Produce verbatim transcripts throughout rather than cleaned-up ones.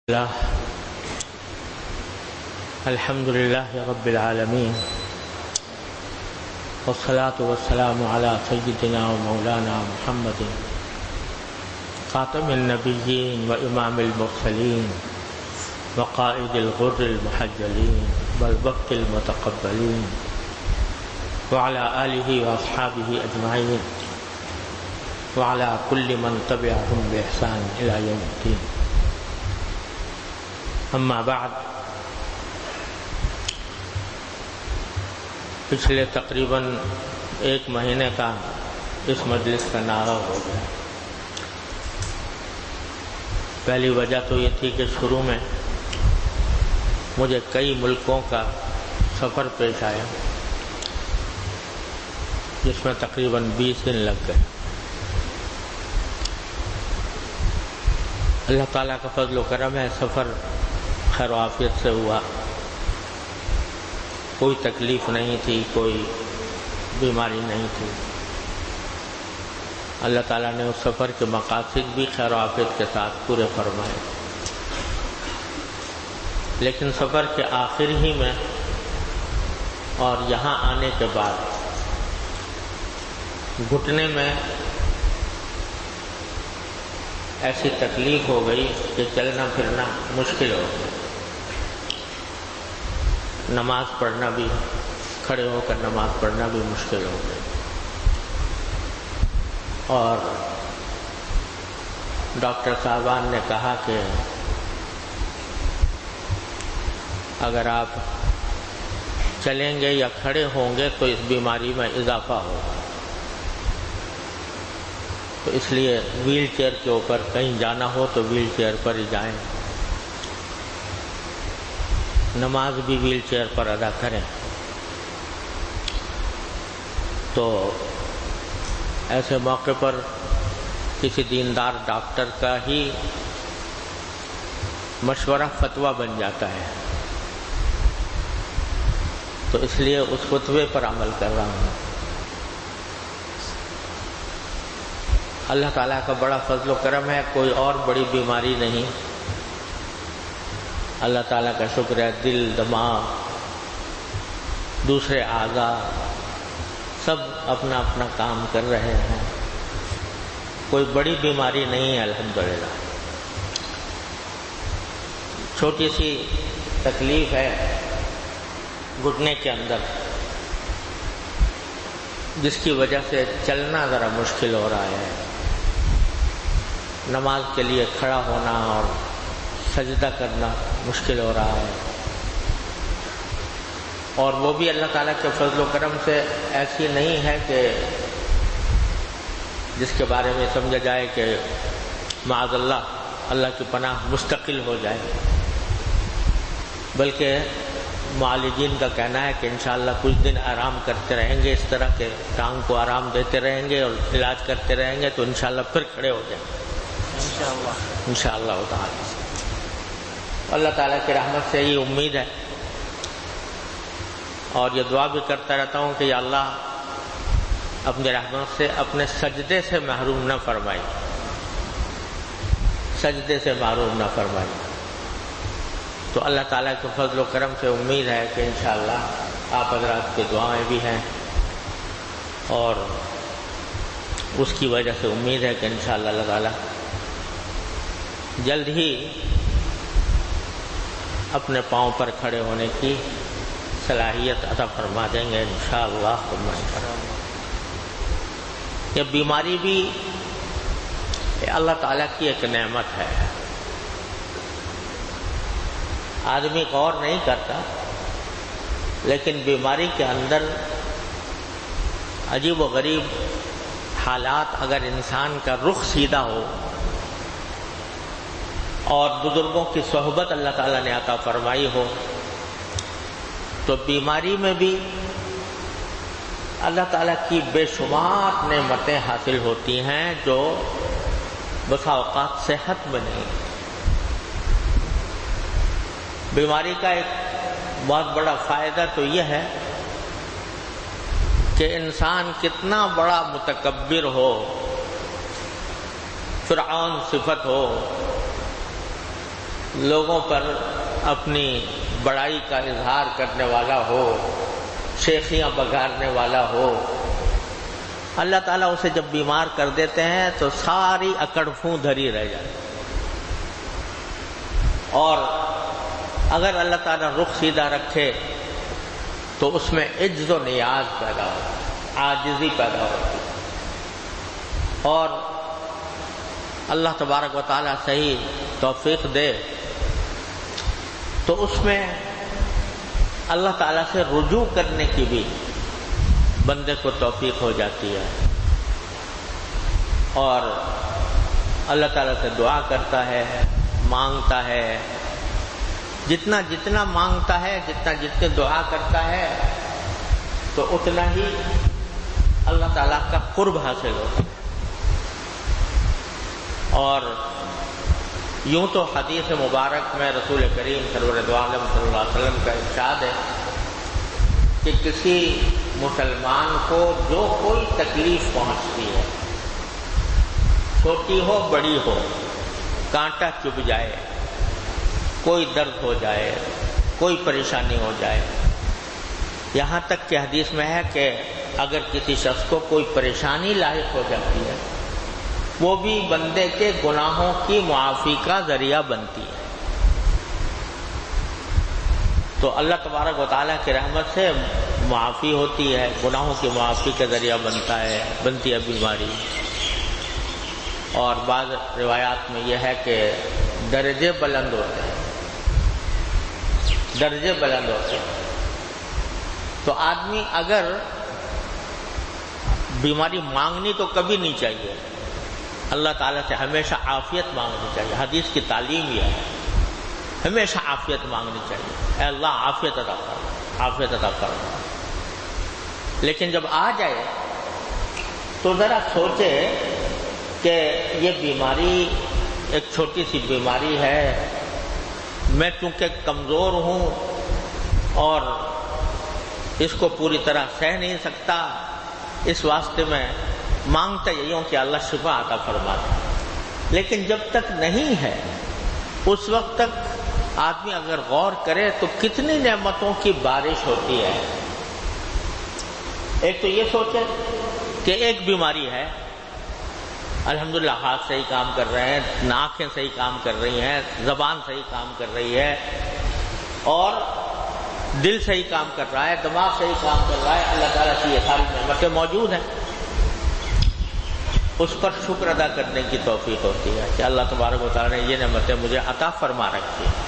الله الحمد لله رب العالمين والصلاة والسلام على سيدنا ومولانا محمد خاتم النبيين وإمام المرسلين وقائد الغر المحجلين والوقت المتقبلين وعلى آله وأصحابه أجمعين وعلى كل من تبعهم بإحسان إلى يوم الدين. اما بعد، پچھلے تقریباً ایک مہینے کا اس مجلس کا نعرہ ہو گیا. پہلی وجہ تو یہ تھی کہ شروع میں مجھے کئی ملکوں کا سفر پیش آیا جس میں تقریباً بیس دن لگ گئے. اللہ تعالیٰ کا فضل و کرم ہے، سفر خیر و عافیت سے ہوا، کوئی تکلیف نہیں تھی، کوئی بیماری نہیں تھی. اللہ تعالیٰ نے اس سفر کے مقاصد بھی خیر و عافیت کے ساتھ پورے فرمائے. لیکن سفر کے آخر ہی میں اور یہاں آنے کے بعد گھٹنے میں ایسی تکلیف ہو گئی کہ چلنا پھرنا مشکل ہو گیا. نماز پڑھنا بھی، کھڑے ہو کر نماز پڑھنا بھی مشکل ہو گئی. اور ڈاکٹر صاحبان نے کہا کہ اگر آپ چلیں گے یا کھڑے ہوں گے تو اس بیماری میں اضافہ ہوگا، تو اس لیے ویل چیئر کے اوپر کہیں جانا ہو تو ویل چیئر پر ہی جائیں، نماز بھی ویل چیئر پر ادا کریں. تو ایسے موقع پر کسی دیندار ڈاکٹر کا ہی مشورہ فتویٰ بن جاتا ہے، تو اس لیے اس فتوے پر عمل کر رہا ہوں. اللہ تعالیٰ کا بڑا فضل و کرم ہے، کوئی اور بڑی بیماری نہیں. اللہ تعالیٰ کا شکر ہے، دل، دماغ، دوسرے اعضاء سب اپنا اپنا کام کر رہے ہیں. کوئی بڑی بیماری نہیں ہے الحمدللہ. چھوٹی سی تکلیف ہے گھٹنے کے اندر، جس کی وجہ سے چلنا ذرا مشکل ہو رہا ہے. نماز کے لیے کھڑا ہونا اور سجدہ کرنا مشکل ہو رہا ہے. اور وہ بھی اللہ تعالیٰ کے فضل و کرم سے ایسی نہیں ہے کہ جس کے بارے میں سمجھا جائے کہ معاذ اللہ اللہ کی پناہ مستقل ہو جائے، بلکہ معالجین کا کہنا ہے کہ انشاءاللہ کچھ دن آرام کرتے رہیں گے، اس طرح کے ٹانگ کو آرام دیتے رہیں گے اور علاج کرتے رہیں گے تو انشاءاللہ پھر کھڑے ہو جائیں گے انشاءاللہ انشاءاللہ تعالی. اللہ تعالیٰ کی رحمت سے یہ امید ہے، اور یہ دعا بھی کرتا رہتا ہوں کہ یا اللہ اپنی رحمت سے اپنے سجدے سے محروم نہ فرمائی، سجدے سے محروم نہ فرمائی. تو اللہ تعالیٰ کے فضل و کرم سے امید ہے کہ انشاءاللہ آپ حضرات کی دعائیں بھی ہیں، اور اس کی وجہ سے امید ہے کہ انشاءاللہ اللہ تعالیٰ جلد ہی اپنے پاؤں پر کھڑے ہونے کی صلاحیت عطا فرما دیں گے انشاءاللہ. یہ بیماری بھی اللہ تعالیٰ کی ایک نعمت ہے. آدمی غور نہیں کرتا، لیکن بیماری کے اندر عجیب و غریب حالات، اگر انسان کا رخ سیدھا ہو اور بزرگوں کی صحبت اللہ تعالیٰ نے عطا فرمائی ہو، تو بیماری میں بھی اللہ تعالیٰ کی بے شمار نعمتیں حاصل ہوتی ہیں جو بسا اوقات صحت میں نہیں. بیماری کا ایک بہت بڑا فائدہ تو یہ ہے کہ انسان کتنا بڑا متکبر ہو، فرعون صفت ہو، لوگوں پر اپنی بڑائی کا اظہار کرنے والا ہو، شیخیاں بگارنے والا ہو، اللہ تعالیٰ اسے جب بیمار کر دیتے ہیں تو ساری اکڑ فوں دھری رہ جاتی، اور اگر اللہ تعالیٰ رخ سیدھا رکھے تو اس میں عجز و نیاز پیدا ہوتی، عاجزی پیدا ہوتی، اور اللہ تبارک و تعالیٰ صحیح توفیق دے تو اس میں اللہ تعالیٰ سے رجوع کرنے کی بھی بندے کو توفیق ہو جاتی ہے، اور اللہ تعالیٰ سے دعا کرتا ہے، مانگتا ہے، جتنا جتنا مانگتا ہے، جتنا جتنے دعا کرتا ہے تو اتنا ہی اللہ تعالیٰ کا قرب حاصل ہوتا ہے۔ اور یوں تو حدیث مبارک میں رسول کریم سرور دو عالم صلی اللہ علیہ وسلم کا ارشاد ہے کہ کسی مسلمان کو جو کوئی تکلیف پہنچتی ہے، چھوٹی ہو بڑی ہو، کانٹا چبھ جائے، کوئی درد ہو جائے، کوئی پریشانی ہو جائے، یہاں تک کہ حدیث میں ہے کہ اگر کسی شخص کو کوئی پریشانی لاحق ہو جاتی ہے وہ بھی بندے کے گناہوں کی معافی کا ذریعہ بنتی ہے۔ تو اللہ تبارک و تعالیٰ کی رحمت سے معافی ہوتی ہے، گناہوں کی معافی کا ذریعہ بنتا ہے، بنتی ہے بیماری۔ اور بعض روایات میں یہ ہے کہ درجے بلند ہوتے ہیں، درجے بلند ہوتے ہیں۔ تو آدمی اگر بیماری مانگنی تو کبھی نہیں چاہیے، اللہ تعالیٰ سے ہمیشہ عافیت مانگنی چاہیے، حدیث کی تعلیم یہ ہے، ہمیشہ عافیت مانگنی چاہیے، اے اللہ عافیت عطا فرما، عافیت عطا فرما۔ لیکن جب آ جائے تو ذرا سوچے کہ یہ بیماری ایک چھوٹی سی بیماری ہے، میں چونکہ کمزور ہوں اور اس کو پوری طرح سہ نہیں سکتا، اس واسطے میں مانگتا یہی ہوں کہ اللہ شفا عطا فرما دے۔ لیکن جب تک نہیں ہے اس وقت تک آدمی اگر غور کرے تو کتنی نعمتوں کی بارش ہوتی ہے۔ ایک تو یہ سوچے کہ ایک بیماری ہے، الحمدللہ ہاتھ صحیح کام کر رہے ہیں، ناکیں صحیح کام کر رہی ہیں، زبان صحیح کام کر رہی ہے، اور دل صحیح کام کر رہا ہے، دماغ صحیح کام کر رہا ہے، اللہ تعالیٰ کی یہ ساری نعمتیں موجود ہیں، اس پر شکر ادا کرنے کی توفیق ہوتی ہے کہ اللہ تبارک و تعالیٰ نے یہ نعمتیں مجھے عطا فرما رکھی ہیں۔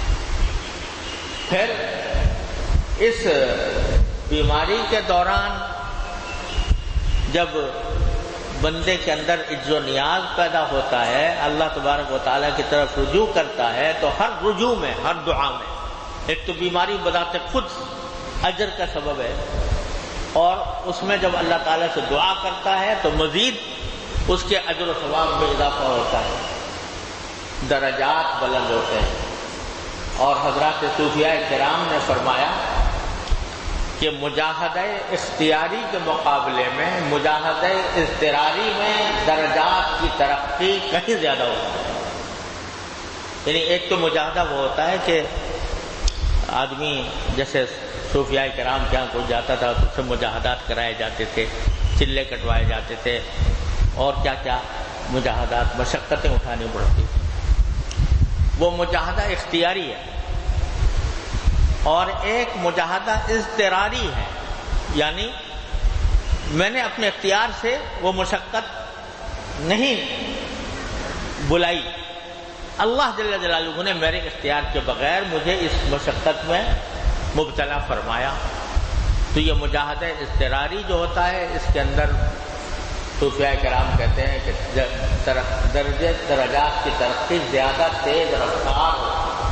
پھر اس بیماری کے دوران جب بندے کے اندر عجز و نیاز پیدا ہوتا ہے، اللہ تبارک و تعالیٰ کی طرف رجوع کرتا ہے، تو ہر رجوع میں، ہر دعا میں، ایک تو بیماری بذات خود اجر کا سبب ہے، اور اس میں جب اللہ تعالیٰ سے دعا کرتا ہے تو مزید اس کے اجر و ثواب میں اضافہ ہوتا ہے، درجات بلند ہوتے ہیں۔ اور حضرات صوفیاء کرام نے فرمایا کہ مجاہدہ اختیاری کے مقابلے میں مجاہدہ اضطراری میں درجات کی ترقی کہیں زیادہ ہوتی ہے۔ یعنی ایک تو مجاہدہ وہ ہوتا ہے کہ آدمی جیسے صوفیاء کرام کے یہاں کوئی جاتا تھا تو اس سے مجاہدات کرائے جاتے تھے، چلے کٹوائے جاتے تھے، اور کیا کیا مجاہدات، مشقتیں اٹھانی پڑتی تھی۔ وہ مجاہدہ اختیاری ہے، اور ایک مجاہدہ اضطراری ہے، یعنی میں نے اپنے اختیار سے وہ مشقت نہیں بلائی، اللہ جل جلالہ نے میرے اختیار کے بغیر مجھے اس مشقت میں مبتلا فرمایا۔ تو یہ مجاہدہ اضطراری جو ہوتا ہے، اس کے اندر صوفیاء کرام کہتے ہیں کہ درجے درجات کی ترقی زیادہ تیز رفتار ہوتی ہے۔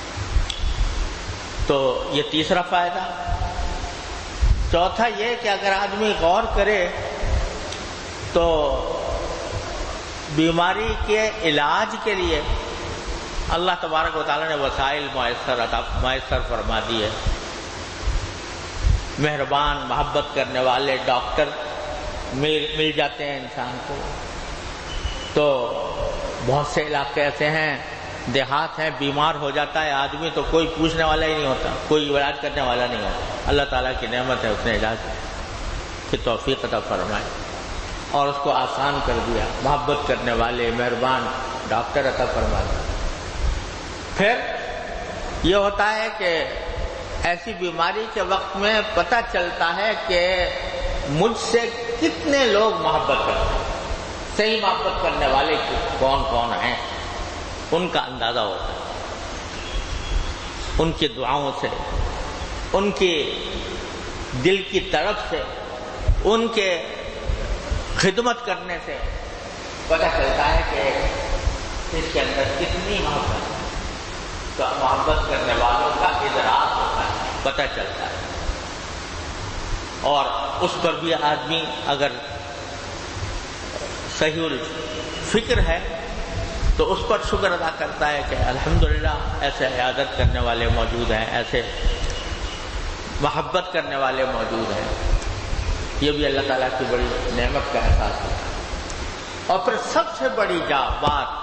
تو یہ تیسرا فائدہ۔ چوتھا یہ کہ اگر آدمی غور کرے تو بیماری کے علاج کے لیے اللہ تبارک و تعالیٰ نے وسائل میسر عطا میسر فرما دی ہے۔ مہربان محبت کرنے والے ڈاکٹر مل مل جاتے ہیں انسان کو۔ تو بہت سے علاقے ایسے ہیں دیہات ہیں، بیمار ہو جاتا ہے آدمی تو کوئی پوچھنے والا ہی نہیں ہوتا، کوئی علاج کرنے والا نہیں ہوتا. اللہ تعالیٰ کی نعمت ہے، اس نے علاج کی توفیق عطا فرمائی اور اس کو آسان کر دیا. محبت کرنے والے مہربان ڈاکٹر عطا فرمایا. پھر یہ ہوتا ہے کہ ایسی بیماری کے وقت میں پتہ چلتا ہے کہ مجھ سے کتنے لوگ محبت کرتے ہیں. صحیح محبت کرنے والے کون کون ہیں ان کا اندازہ ہوتا ہے. ان کی دعاؤں سے، ان کی دل کی طرف سے، ان کے خدمت کرنے سے پتہ چلتا ہے کہ اس کے اندر کتنی محبت ہے. تو محبت کرنے والوں کا ادراک ہوتا ہے، پتہ چلتا ہے. اور اس پر بھی آدمی اگر صحیح الفکر ہے تو اس پر شکر ادا کرتا ہے کہ الحمدللہ ایسے عیادت کرنے والے موجود ہیں، ایسے محبت کرنے والے موجود ہیں. یہ بھی اللہ تعالیٰ کی بڑی نعمت کا احساس ہے. اور پھر سب سے بڑی جا بات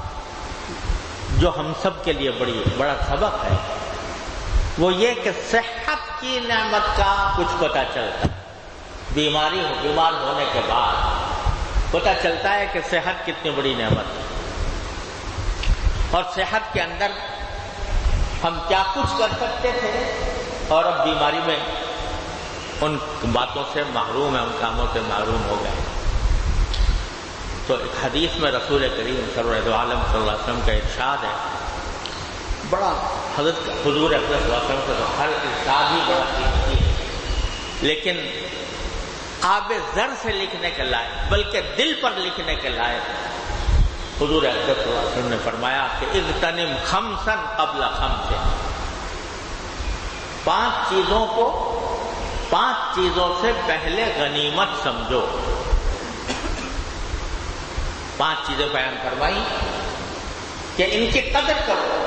جو ہم سب کے لیے بڑی بڑا سبق ہے وہ یہ کہ صحت کی نعمت کا کچھ پتہ چلتا ہے. بیماری ہو بیمار ہونے کے بعد پتہ چلتا ہے کہ صحت کتنی بڑی نعمت ہے اور صحت کے اندر ہم کیا کچھ کر سکتے تھے اور اب بیماری میں ان باتوں سے محروم ہیں، ان کاموں سے محروم ہو گئے. تو ایک حدیث میں رسول کریم سرور دو عالم صلی اللہ علیہ وسلم کا ارشاد ہے، بڑا حضرت حضور اکرم صلی اللہ علیہ وسلم کا ہر ارشاد ہی بڑا قیمتی ہے، لیکن آب زر سے لکھنے کے لائق بلکہ دل پر لکھنے کے لائق حضور اکرم صلی اللہ علیہ وسلم نے فرمایا کہ اغتنم خمسا قبل خمس، پانچ چیزوں کو پانچ چیزوں سے پہلے غنیمت سمجھو. پانچ چیزیں بیان فرمائی کہ ان کی قدر کرو.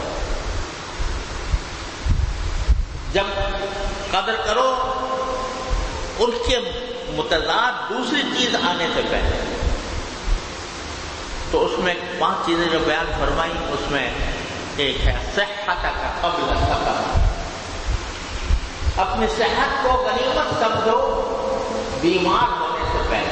جب قدر کرو ان کے متضاد دوسری چیز آنے سے پہلے. تو اس میں پانچ چیزیں جو بیان فرمائی اس میں ایک ہے صحت کا قبل سقم، اپنی صحت کو غنیمت سمجھو بیمار ہونے سے پہلے.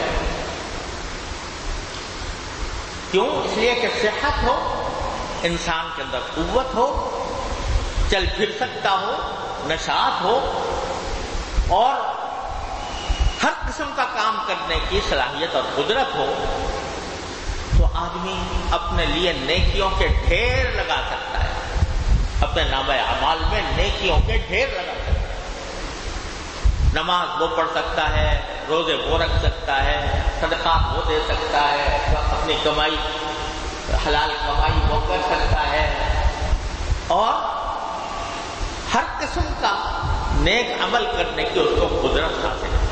کیوں؟ اس لیے کہ صحت ہو، انسان کے اندر قوت ہو، چل پھر سکتا ہو، نشاط ہو اور ہر قسم کا کام کرنے کی صلاحیت اور قدرت ہو تو آدمی اپنے لیے نیکیوں کے ڈھیر لگا سکتا ہے. اپنے نامہ اعمال میں نیکیوں کے ڈھیر لگا سکتا ہے. نماز وہ پڑھ سکتا ہے، روزے وہ رکھ سکتا ہے، صدقات وہ دے سکتا ہے، اپنی کمائی حلال کمائی وہ کر سکتا ہے اور ہر قسم کا نیک عمل کرنے کی اس کو قدرت حاصل ہے.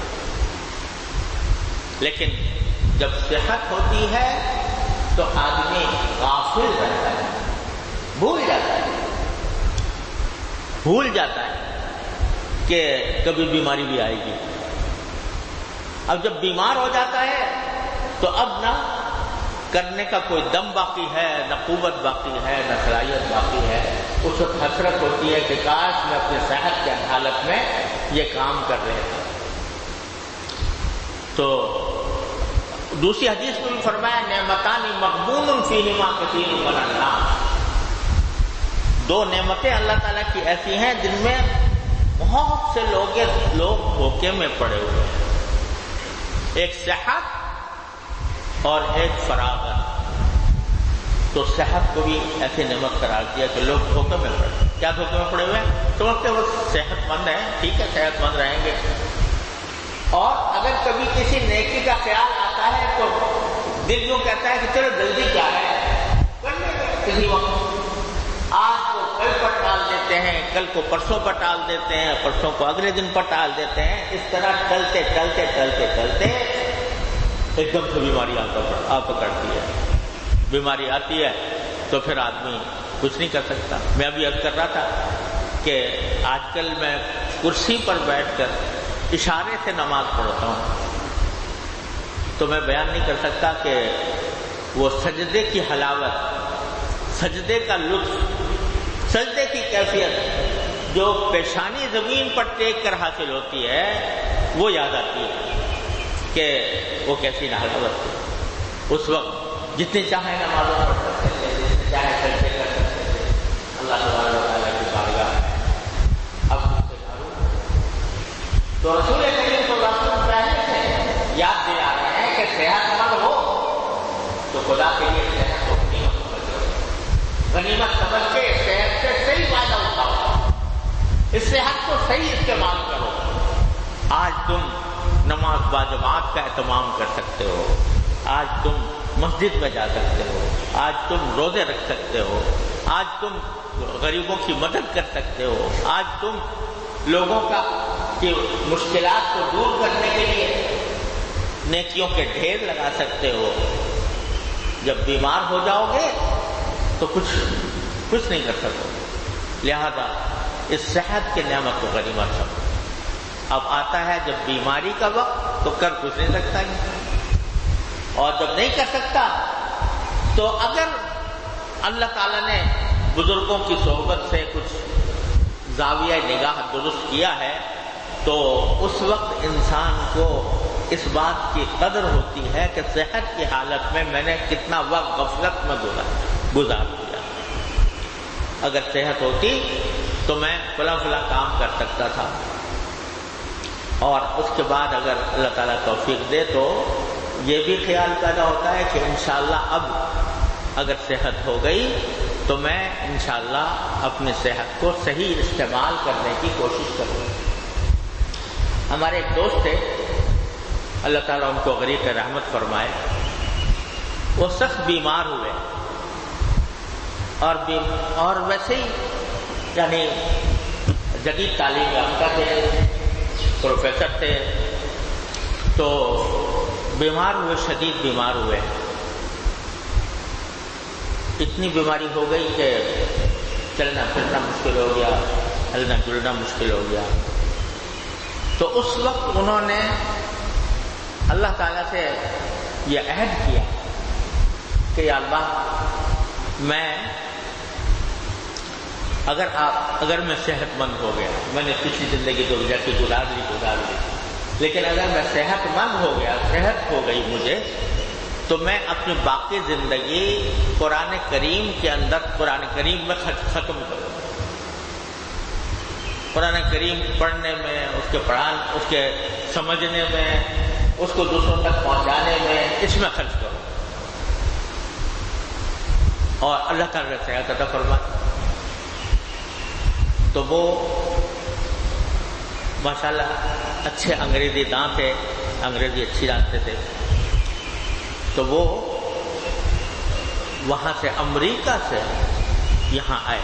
لیکن جب صحت ہوتی ہے تو آدمی غافل رہتا ہے، بھول جاتا ہے بھول جاتا ہے کہ کبھی بیماری بھی آئے گی. اب جب بیمار ہو جاتا ہے تو اب نہ کرنے کا کوئی دم باقی ہے، نہ قوت باقی ہے، نہ صلاحیت باقی ہے. اس وقت حسرت ہوتی ہے کہ کاش میں اپنے صحت کے حالت میں یہ کام کر رہے تھے. تو دوسری حدیث میں بھی فرمایا نعمتان مغبون فیہما کثیر من الناس، دو نعمتیں اللہ تعالیٰ کی ایسی ہیں جن میں بہت سے لوگ لوگ دھوکے میں پڑے ہوئے ہیں. ایک صحت اور ایک فراغت. تو صحت کو بھی ایسی نعمت قرار دیا کہ لوگ دھوکے میں پڑے. کیا دھوکے میں پڑے ہوئے ہیں؟ سمجھتے وہ صحت مند ہیں، ٹھیک ہے صحت مند رہیں گے، اور اگر کبھی کسی نیکی کا خیال آتا ہے تو دل یوں کہتا ہے کہ چلو جلدی کیا ہے کر لیں گے کسی وقت. آج کو کل پر ٹال دیتے ہیں، کل کو پرسوں پر ٹال دیتے ہیں، پرسوں کو اگلے دن پر ٹال دیتے ہیں. اس طرح ٹلتے ٹلتے ٹلتے ٹلتے ایک دم سے بیماری آ پکڑتی ہے. بیماری آتی ہے تو پھر آدمی کچھ نہیں کر سکتا. میں ابھی عرض کر رہا تھا کہ آج کل میں کرسی پر بیٹھ کر اشارے سے نماز پڑھتا ہوں تو میں بیان نہیں کر سکتا کہ وہ سجدے کی حلاوت، سجدے کا لطف، سجدے کی کیفیت جو پیشانی زمین پر ٹیک کر حاصل ہوتی ہے وہ یاد آتی ہے کہ وہ کیسی حلاوت تھی۔ اس وقت جتنی چاہے نمازوں پڑھ سکتے تھے، جتنے چاہے سجدے کر سکتے تھے، اللہ تبارک و تعالیٰ کی بارگاہ ہے۔ اب تو رسول کریم صلی اللہ علیہ وسلم پہلے سے یاد دلا رہے ہیں کہ صحت مند ہو تو خدا کے لیے صحت کو غنیمت سمجھو، غنیمت سمجھ کے صحت سے صحیح فائدہ اٹھاؤ، اس صحت کو صحیح استعمال کرو۔ آج تم نماز باجماعت کا اہتمام کر سکتے ہو، آج تم مسجد میں جا سکتے ہو، آج تم روزے رکھ سکتے ہو، آج تم غریبوں کی مدد کر سکتے ہو، آج تم لوگوں کا کی مشکلات کو دور کرنے کے لیے نیکیوں کے ڈھیر لگا سکتے ہو۔ جب بیمار ہو جاؤ گے تو کچھ کچھ نہیں کر سکو، لہذا اس صحت کی نعمت کو غنیمت سمجھو۔ اب آتا ہے جب بیماری کا وقت تو کر کچھ نہیں سکتا ہے، اور جب نہیں کر سکتا تو اگر اللہ تعالیٰ نے بزرگوں کی صحبت سے کچھ زاویہ نگاہ درست کیا ہے تو اس وقت انسان کو اس بات کی قدر ہوتی ہے کہ صحت کی حالت میں میں نے کتنا وقت غفلت میں گزار دیا۔ اگر صحت ہوتی تو میں فلاں فلاں کام کر سکتا تھا، اور اس کے بعد اگر اللہ تعالیٰ توفیق دے تو یہ بھی خیال پیدا ہوتا ہے کہ انشاءاللہ اب اگر صحت ہو گئی تو میں انشاءاللہ اپنی صحت کو صحیح استعمال کرنے کی کوشش کروں۔ ہمارے ایک دوست تھے، اللہ تعالیٰ ان کو غریق رحمت فرمائے، وہ سخت بیمار ہوئے اور اور ویسے ہی یعنی جدید تعلیم یافتہ تھے، پروفیسر تھے، تو بیمار ہوئے، شدید بیمار ہوئے، اتنی بیماری ہو گئی کہ چلنا پھرنا مشکل ہو گیا، ہلنا جلنا مشکل ہو گیا۔ تو اس وقت انہوں نے اللہ تعالیٰ سے یہ عہد کیا کہ یا اللہ، میں اگر آپ اگر میں صحت مند ہو گیا، میں نے پچھلی زندگی تو جیسی گزار لی گزار لی لیکن اگر میں صحت مند ہو گیا، صحت ہو گئی مجھے، تو میں اپنی باقی زندگی قرآن کریم کے اندر قرآن کریم میں ختم کروں، قرآن کریم پڑھنے میں، اس کے پڑھانے، اس کے سمجھنے میں، اس کو دوسروں تک پہنچانے میں، اس میں خرچ کروں، اور اللہ تعالیٰ صحت عطا فرمائے۔ تو وہ ماشاءاللہ اچھے انگریزی داں تھے، انگریزی اچھی جانتے تھے، تو وہ وہاں سے امریکہ سے یہاں آئے۔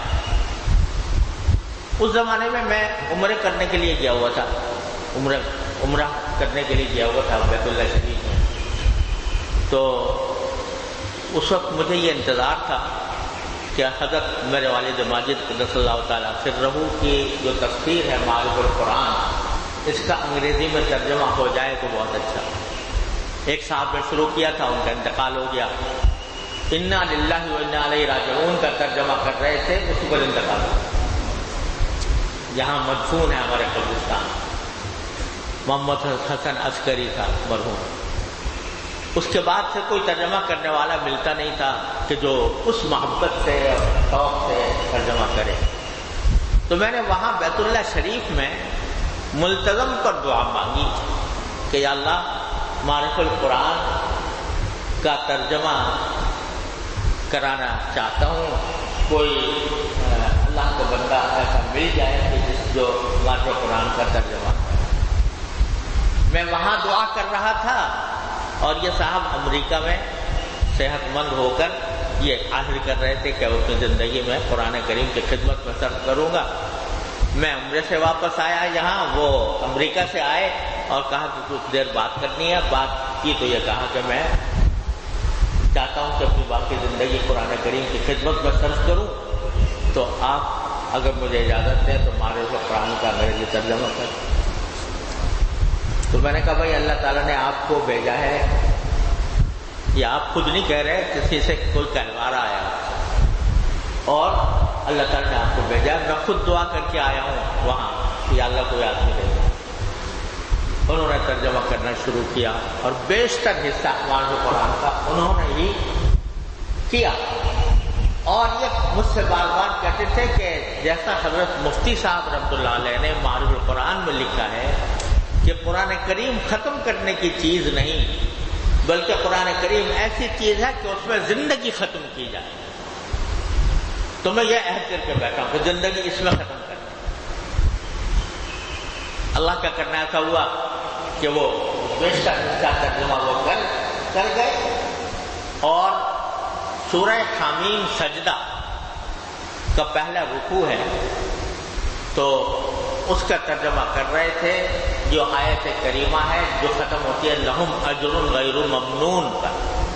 اس زمانے میں میں عمرے کرنے کے لیے گیا ہوا تھا، عمرہ عمرہ کرنے کے لیے گیا ہوا تھا بیت اللہ شریف میں۔ تو اس وقت مجھے یہ انتظار تھا کہ حضرت میرے والد ماجد قدس اللہ تعالیٰ سرہ کی جو تفسیر ہے معارف القرآن، اس کا انگریزی میں ترجمہ ہو جائے تو بہت اچھا۔ ایک صاحب نے شروع کیا تھا، ان کا انتقال ہو گیا، انا للہ و انا الیہ راجعون کا ترجمہ کر رہے تھے، اس پر انتقال ہو گیا۔ جہاں مدفون ہے ہمارے قبرستان، محمد حسن عسکری تھا مرحوم۔ اس کے بعد سے کوئی ترجمہ کرنے والا ملتا نہیں تھا کہ جو اس محبت سے اور شوق سے ترجمہ کرے۔ تو میں نے وہاں بیت اللہ شریف میں ملتزم پر دعا مانگی کہ یا اللہ، معرف القرآن کا ترجمہ کرانا چاہتا ہوں، کوئی اللہ کا بندہ ایسا مل جائے کہ جس جو معرف القرآن کا ترجمہ کرے۔ میں وہاں دعا کر رہا تھا اور یہ صاحب امریکہ میں صحت مند ہو کر یہ عہد کر رہے تھے کہ اپنی زندگی میں قرآن کریم کی خدمت میں صرف کروں گا۔ میں عمرے سے واپس آیا یہاں، وہ امریکہ سے آئے اور کہا کہ کچھ دیر بات کرنی ہے۔ بات کی تو یہ کہا کہ میں چاہتا ہوں کہ اپنی باقی زندگی قرآن کریم کی خدمت میں صرف کروں، تو آپ اگر مجھے اجازت دیں تو معرف قرآن کا انگریزی ترجمہ کریں۔ تو میں نے کہا بھائی اللہ تعالیٰ نے آپ کو بھیجا ہے، یہ آپ خود نہیں کہہ رہے، کسی سے کوئی کہلوارا آیا، اور اللہ تعالیٰ نے آپ کو بھیجا. میں خود دعا کر کے آیا ہوں وہاں کہ اللہ کوئی آدمی دے گا. انہوں نے ترجمہ کرنا شروع کیا اور بیشتر حصہ احوال قرآن کا انہوں نے ہی کیا. اور یہ مجھ سے بار بار کہتے تھے کہ جیسا حضرت مفتی صاحب رحمۃ اللہ علیہ نے معارف القرآن میں لکھا ہے کہ قرآن کریم ختم کرنے کی چیز نہیں بلکہ قرآن کریم ایسی چیز ہے کہ اس میں زندگی ختم کی جائے. تو میں یہ عہد کر کے بیٹھا ہوں کہ زندگی اس میں ختم کریں. اللہ کا کرنا ایسا ہوا کہ وہ بیشتر حصہ ترجمہ وہ کر کر گئے. اور سورہ حمیم سجدہ کا پہلا رکوع ہے تو اس کا ترجمہ کر رہے تھے جو آیت کریمہ ہے جو ختم ہوتی ہے لہم اجر غیر ممنون پر.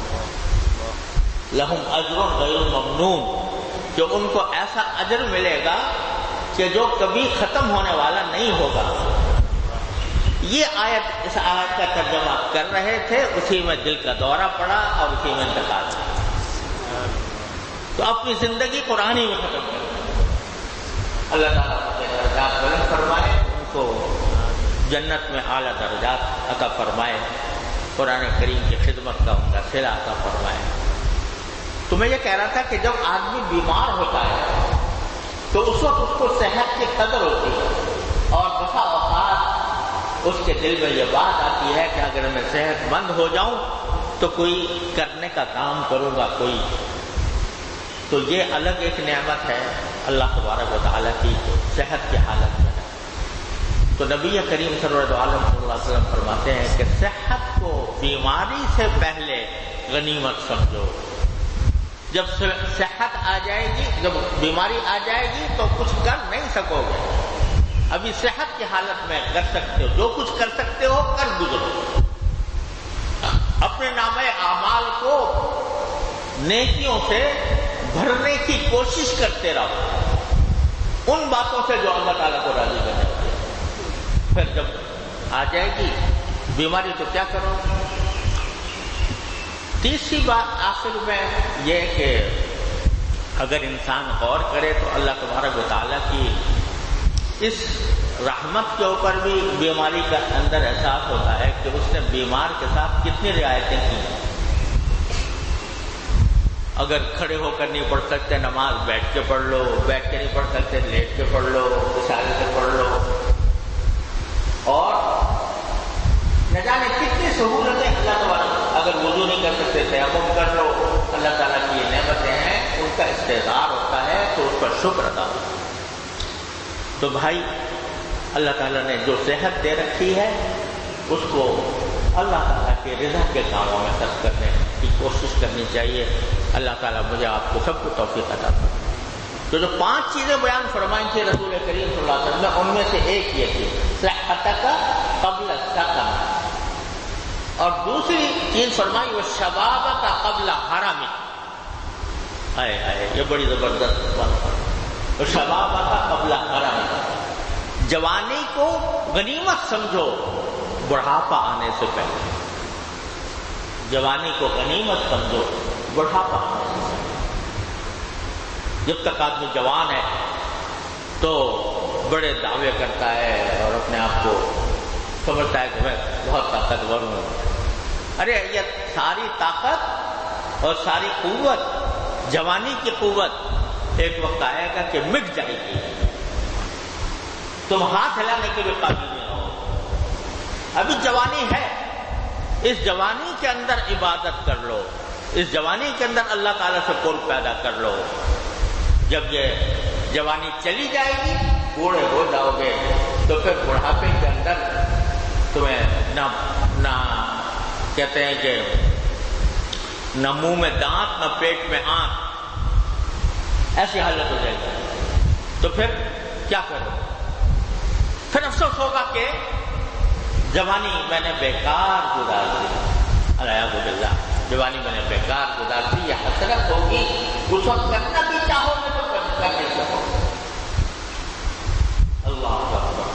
لہم اجر غیر ممنون کہ ان کو ایسا اجر ملے گا کہ جو کبھی ختم ہونے والا نہیں ہوگا. یہ آیت اس آیت کا ترجمہ کر رہے تھے, اسی میں دل کا دورہ پڑا اور اسی میں انتقال ہوا. تو اپنی زندگی قرآن ہی میں ختم کر. اللہ تعالیٰ کے درجات بلند فرمائے, ان کو جنت میں اعلیٰ درجات عطا فرمائے, قرآن کریم کی خدمت کا ان کا صلہ عطا فرمائے. تو میں یہ کہہ رہا تھا کہ جب آدمی بیمار ہوتا ہے تو اس وقت اس کو صحت کی قدر ہوتی ہے اور بسا اوقات اس کے دل میں یہ بات آتی ہے کہ اگر میں صحت مند ہو جاؤں تو کوئی کرنے کا کام کروں گا کوئی. تو یہ الگ ایک نعمت ہے اللہ تبارک و تعالیٰ کی صحت کی حالت میں ہے. تو نبی کریم صلی اللہ علیہ وسلم فرماتے ہیں کہ صحت کو بیماری سے پہلے غنیمت سمجھو. جب صحت آ جائے گی, جب بیماری آ جائے گی تو کچھ کر نہیں سکو گے. ابھی صحت کی حالت میں کر سکتے ہو, جو کچھ کر سکتے ہو کر گزرو. اپنے نامہ اعمال کو نیکیوں سے بھرنے کی کوشش کرتے رہو, ان باتوں سے جو اللہ تعالیٰ کو راضی کرنے والی ہے. پھر جب آ جائے گی بیماری تو کیا کرو. تیسری بات آخر میں یہ کہ اگر انسان غور کرے تو اللہ تبارک و تعالیٰ کی اس رحمت کے اوپر بھی بیماری کا اندر احساس ہوتا ہے کہ اس نے بیمار کے ساتھ کتنی رعایتیں کی. اگر کھڑے ہو کر نہیں پڑھ سکتے نماز بیٹھ کے پڑھ لو, بیٹھ کے نہیں پڑھ سکتے لیٹ کے پڑھ لو, اشارے سے پڑھ لو. اور نہ جانے کتنی سہولتیں اللہ تعالیٰ, اگر وضو نہیں کر سکتے تیمم کر لو. اللہ تعالیٰ کی یہ نعمتیں ہیں, ان کا استحضار ہوتا ہے تو اس پر شکر ادا ہوتا ہے. تو بھائی اللہ تعالیٰ نے جو صحت دے رکھی ہے اس کو اللہ تعالیٰ کے رضا کے کاموں میں خرچ کرنے کی کوشش کرنی چاہیے. اللہ تعالیٰ مجھے آپ کو سب کو توفیق عطا فرمائے. تو جو پانچ چیزیں بیان فرمائیں تھیں رسول کریم صلی اللہ علیہ وسلم نے, ان میں سے ایک یہ تھی صحتک قبل السقم, اور دوسری چیز فرمائی وہ شبابک قبل حرم. آئے آئے یہ بڑی زبردست بات فرمائی, وہ شبابک قبل حرم. جوانی کو غنیمت سمجھو بڑھاپا آنے سے پہلے. جوانی کو غنیمت سمجھو بڑھاپا آنے سے پہلے. جب تک آدمی جوان ہے تو بڑے دعوے کرتا ہے اور اپنے آپ کو سمجھتا ہے کہ میں بہت طاقتور ہوں. ارے یہ ساری طاقت اور ساری قوت, جوانی کی قوت ایک وقت آئے گا کہ مٹ جائے گی. تم ہاتھ ہلانے کے بھی قابل نہیں رہو. ابھی جوانی ہے, اس جوانی کے اندر عبادت کر لو, اس جوانی کے اندر اللہ تعالیٰ سے قرب پیدا کر لو. جب یہ جوانی چلی جائے گی, بوڑھے ہو جاؤ گے, تو پھر بڑھاپے کے اندر تمہیں نہ نہ کہتے ہیں کہ نہ منہ میں دانت نہ پیٹ میں آنکھ, ایسی حالت ہو جائے گی. تو پھر کیا کرو؟ پھر افسوس ہوگا کہ جوانی میں نے بیکار گزار دی. الیاذ باللہ, جوانی میں نے بیکار گزار دی. یہ حسرت ہوگی, اس وقت کرنا بھی چاہو گے تو کر نہیں سکو. اللہ اکبر.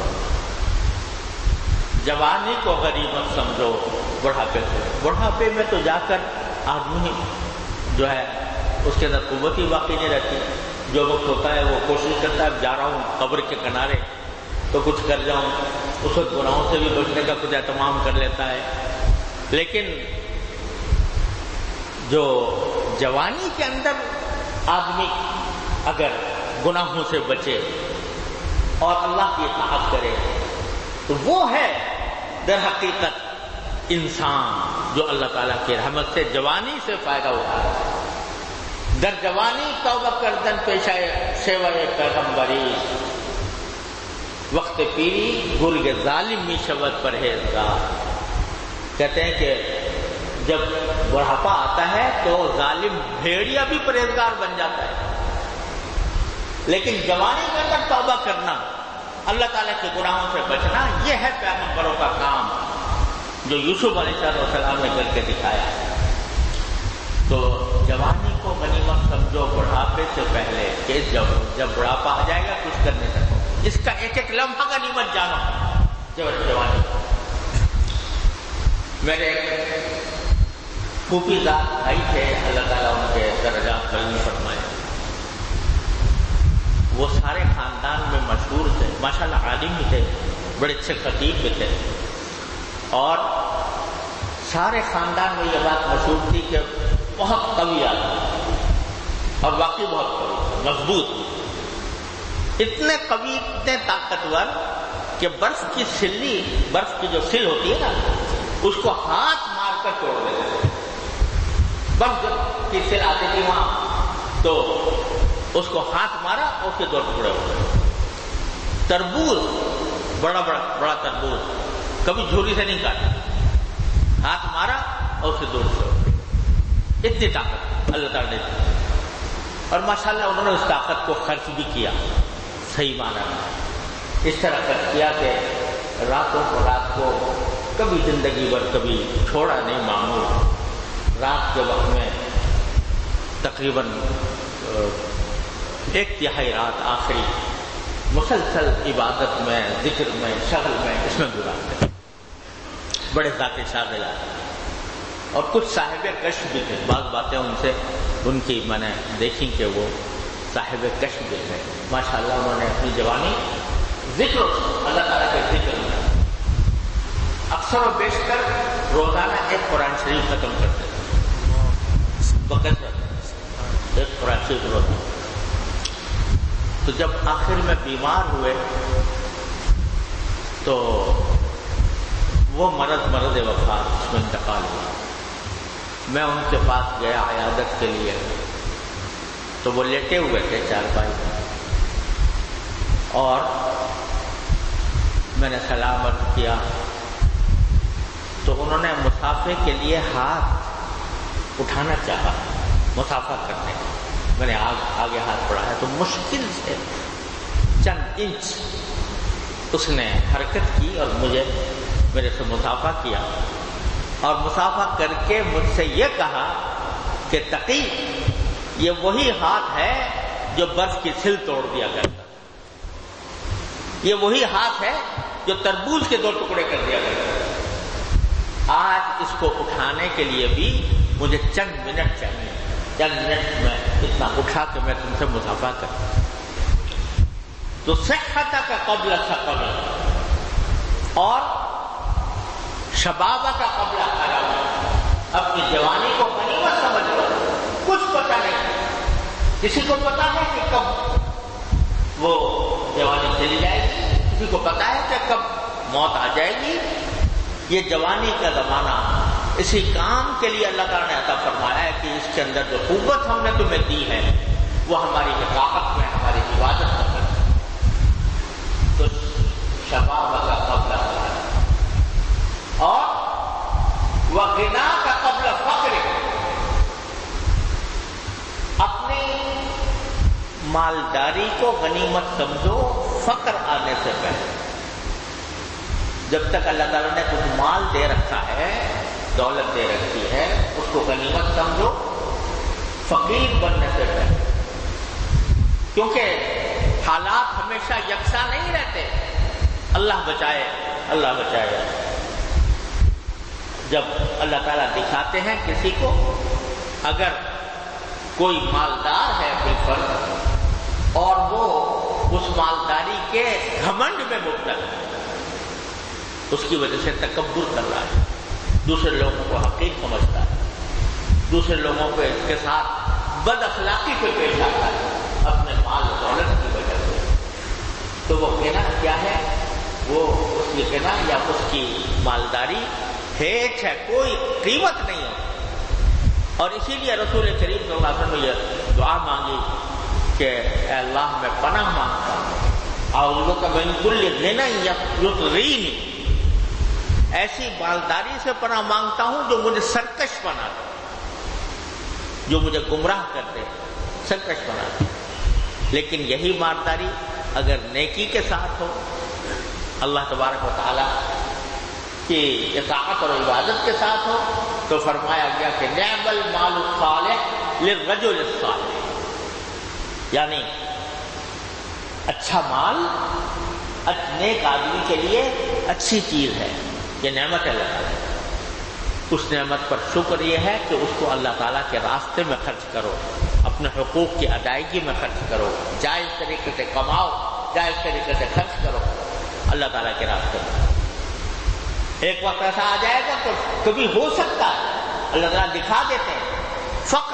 جوانی کو غنیمت سمجھو بڑھاپے کو. بڑھاپے میں تو جا کر آدمی جو ہے اس کے اندر قوت ہی باقی نہیں رہتی. جو وقت ہوتا ہے وہ کوشش کرتا ہے جا رہا ہوں قبر کے کنارے تو کچھ کر جاؤں، اس وقت گناہوں سے بھی بچنے کا کچھ اہتمام کر لیتا ہے. لیکن جو جوانی کے اندر آدمی اگر گناہوں سے بچے اور اللہ کی اطاعت کرے تو وہ ہے در حقیقت انسان جو اللہ تعالیٰ کی رحمت سے جوانی سے فائدہ اٹھا رہا ہے. در جوانی توبہ کردن پیشہ سیوائے پیغمبری، وقت پیری گرگ ظالم می شود پرہیزگار. کہتے ہیں کہ جب بڑھاپا آتا ہے تو ظالم بھیڑیا بھی پرہیزگار بن جاتا ہے، لیکن جوانی کے اندر توبہ کرنا، اللہ تعالیٰ کے گناہوں سے بچنا، یہ ہے پیغمبروں کا کام جو یوسف علیہ السلام نے کر کے دکھایا. تو جوانی کو غنیمت سمجھو بڑھاپے سے پہلے کہ جب جب بڑھاپا آ جائے گا کچھ کرنے سکو، اس کا ایک ایک لمحہ غنیمت جانو. جب جوانی میرے پھوپھی ذات بھائی تھے، اللہ تعالیٰ ان کے درجات بلند فرمائے، وہ سارے خاندان میں مشہور تھے، ماشاءاللہ عالم بھی تھے، بڑے اچھے خطیب بھی تھے، اور سارے خاندان میں یہ بات مشہور تھی کہ بہت قوی آدمی، اور واقعی بہت قوی، مضبوط، اتنے قوی، اتنے طاقتور کہ برف کی سلی، برف کی جو سل ہوتی ہے نا، اس کو ہاتھ مار کر توڑ دیتے تھے. برف کی سل آتی تھی وہاں تو اس کو ہاتھ مارا اور اس کے دو ٹکڑے ہو گئے. تربوز، بڑا بڑا بڑا تربوز کبھی جھولی سے نہیں کاٹا، ہاتھ مارا اور اس کے دو ٹکڑے ہو گئے. اتنی طاقت اللہ تعالیٰ نے دی، اور ماشاءاللہ انہوں نے اس طاقت کو خرچ بھی کیا صحیح معنی میں. اس طرح خرچ کیا کہ راتوں کو رات کو کبھی زندگی بھر کبھی چھوڑا نہیں معمول. رات کے وقت میں تقریباً ایک تہائی رات آخری مسلسل عبادت میں، ذکر میں، شغل میں، اس میں گزارتے. بڑے ذاتی شاغلات، اور کچھ صاحب کشف بھی تھے. بعض باتیں ان سے ان کی میں نے دیکھی کہ وہ صاحب کشف بھی تھے. ماشاءاللہ انہوں نے اپنی جوانی ذکر، اللہ تعالیٰ کے ذکر میں اکثر و بیشتر روزانہ ایک قرآن شریف ختم کرتے تھے، بکثرت ایک قرآن شریف روزانہ. تو جب آخر میں بیمار ہوئے تو وہ مرض مرض وفات، اس میں انتقال ہوا. میں ان کے پاس گیا عیادت کے لیے، تو وہ لیٹے ہوئے تھے چارپائی میں، اور میں نے سلام عرض کیا تو انہوں نے مسافے کے لیے ہاتھ اٹھانا چاہا، مسافہ کرنے کا. میں نے آگے ہاتھ بڑھایا تو مشکل سے چند انچ اس نے حرکت کی اور مجھے میرے سے مسافہ کیا، اور مسافہ کر کے مجھ سے یہ کہا کہ تقی، یہ وہی ہاتھ ہے جو برف کی سل توڑ دیا کرتا، یہ وہی ہاتھ ہے جو تربوز کے دو ٹکڑے کر دیا کرتا. آج اس کو اٹھانے کے لیے بھی مجھے چند منٹ چاہیے، چند منٹ میں اتنا اٹھا کے میں تم سے مسافہ کروں. تو صحت کا قبل سقم، اور شبابہ کا قبل حرام، اپنی جوانی کو غنیمت سمجھ لو. کچھ پتہ نہیں، کسی کو پتا ہے کہ کب وہ جوانی چلی جائے گی، کسی کو پتا ہے کہ کب موت آ جائے گی. یہ جوانی کا زمانہ اسی کام کے لیے اللہ تعالیٰ نے عطا فرمایا ہے کہ اس کے اندر جو قوت ہم نے تمہیں دی ہے وہ ہماری اطاعت میں، ہماری عبادت میں ہے. تو شباب کا قبل اور وغنا کا قبل فقر، اپنی مالداری کو غنیمت سمجھو فقر آنے سے پہلے. جب تک اللہ تعالیٰ نے کچھ مال دے رکھا ہے، دولت دے رکھی ہے، اس کو غنیمت سمجھو فقیر بننے سے پہلے، کیونکہ حالات ہمیشہ یکساں نہیں رہتے. اللہ بچائے، اللہ بچائے. جب اللہ تعالیٰ دکھاتے ہیں کسی کو، اگر کوئی مالدار ہے بالفرض اور وہ اس مالداری کے گھمنڈ میں مبتلا ہے، اس کی وجہ سے تکبر کر رہا ہے، دوسرے لوگوں کو حقیر سمجھتا ہے، دوسرے لوگوں کو اس کے ساتھ بد اخلاقی سے پیش آتا ہے اپنے مال و دولت کی وجہ سے. تو وہ کہنا کیا ہے؟ وہ اس کی کہنا یا اس کی مالداری ہیچ ہے، کوئی قیمت نہیں ہے. اور اسی لیے رسول کریم صلی اللہ علیہ وسلم نے یہ دعا مانگی کہ اے اللہ میں پناہ مانگتا ہوں، اعوذ بک من کل غنی یطغینی، ایسی مالداری سے پناہ مانگتا ہوں جو مجھے سرکش بنا دے، جو مجھے گمراہ کر دے، سرکش بنا دے. لیکن یہی مالداری اگر نیکی کے ساتھ ہو، اللہ تبارک و تعالی کی اطاعت اور عبادت کے ساتھ ہو، تو فرمایا گیا کہ نعم المال الصالح للرجل الصالح، یعنی اچھا مال نیک آدمی کے لیے اچھی چیز ہے، یہ نعمت ہے اللہ تعالیٰ. اس نعمت پر شکر یہ ہے کہ اس کو اللہ تعالیٰ کے راستے میں خرچ کرو، اپنے حقوق کی ادائیگی میں خرچ کرو، جائز طریقے سے کماؤ، جائز طریقے سے خرچ کرو اللہ تعالیٰ کے راستے میں. ایک وقت ایسا آ جائے گا تو کبھی ہو سکتا ہے اللہ تعالیٰ دکھا دیتے ہیں فقر،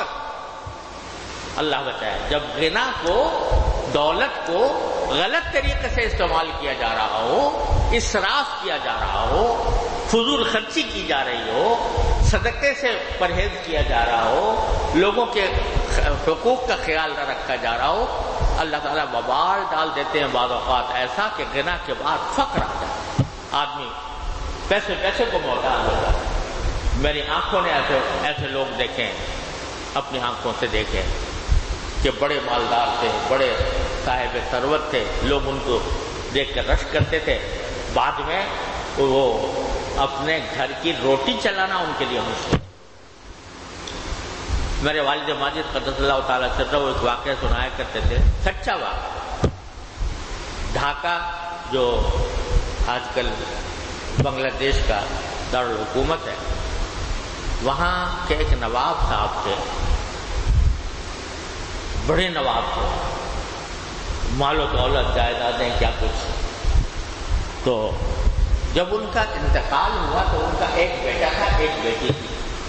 اللہ بچائے، جب غنا کو، دولت کو غلط طریقے سے استعمال کیا جا رہا ہو، اسراف کیا جا رہا ہو، فضول خرچی کی جا رہی ہو، صدقے سے پرہیز کیا جا رہا ہو، لوگوں کے حقوق کا خیال نہ رکھا جا رہا ہو، اللہ تعالیٰ وبال ڈال دیتے ہیں بعض اوقات ایسا کہ غنا کے بعد فقر آ جائے، آدمی پیسے پیسے کو محتاج ہوتا ہے. میری آنکھوں نے ایسے ایسے لوگ دیکھے، اپنی آنکھوں سے دیکھے کہ بڑے مالدار تھے، بڑے صاحب ثروت تھے، لوگ ان کو دیکھ کر رشک کرتے تھے، بعد میں وہ اپنے گھر کی روٹی چلانا ان کے لیے مشکل. میرے والد ماجد قدس اللہ تعالیٰ سرہ وہ ایک واقعہ سنایا کرتے تھے، سچا واقعہ. ڈھاکہ جو آج کل بنگلہ دیش کا دارالحکومت ہے، وہاں کے ایک نواب صاحب تھے، بڑے نواب تھے، مال و دولت، جائیدادیں، کیا کچھ. تو جب ان کا انتقال ہوا تو ان کا ایک بیٹا تھا، ایک بیٹی تھی.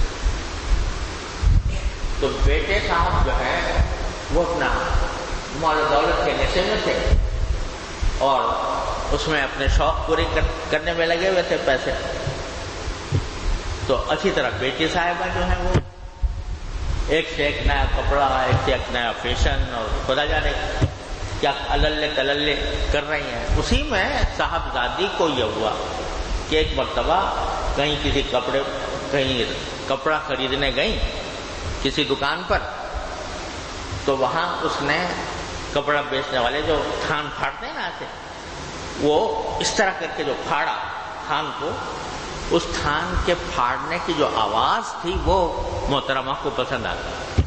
تو بیٹے صاحب جو ہے وہ اپنا مال و دولت کے نشے میں تھے اور اس میں اپنے شوق پورے کرنے میں لگے ہوئے تھے پیسے. تو اچھی طرح بیٹی صاحبہ جو ہے وہ ایک سے ایک نیا کپڑا، ایک سے ایک نیا فیشن، اور خدا جانے کیا اللے تللے کر رہی ہیں. اسی میں صاحبزادی کو یہ ہوا کہ ایک مرتبہ کہیں کسی کپڑے کہیں کپڑا خریدنے گئیں کسی دکان پر، تو وہاں اس نے کپڑا بیچنے والے جو تھان پھاڑتے ہیں نا ایسے، وہ اس طرح کر کے جو پھاڑا تھان کو، اس تھان کے پھاڑنے کی جو آواز تھی وہ محترمہ کو پسند آ گئی،